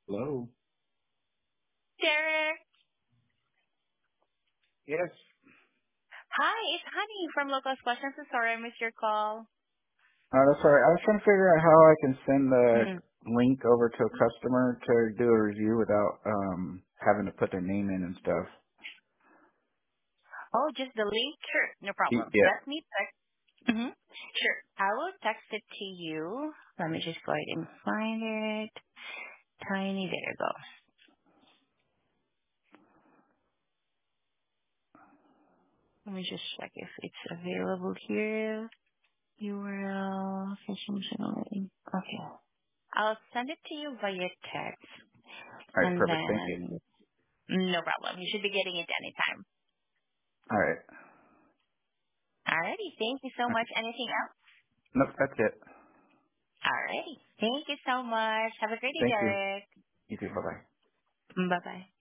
Hello. Derek. Yes. Hi, it's Honey from Locals Questions. So sorry I missed your call. That's all right. I was trying to figure out how I can send the Mhm. link over to a customer to do a review without having to put their name in and stuff. Oh, just the link? Sure, no problem. Yeah. Let me text. Sure, I will text it to you. Let me just go ahead and find it. Tiny, there you go. Let me just check if it's available here. URL, fishing channel. Okay. I'll send it to you via text. All right. And Perfect. Thank you. then, no problem. You should be getting it anytime. All right. Alrighty, thank you so much. Anything else? Nope. That's it. Alrighty. Thank you so much. Have a great day, Thank you. Derek. You too. Bye bye. Bye bye.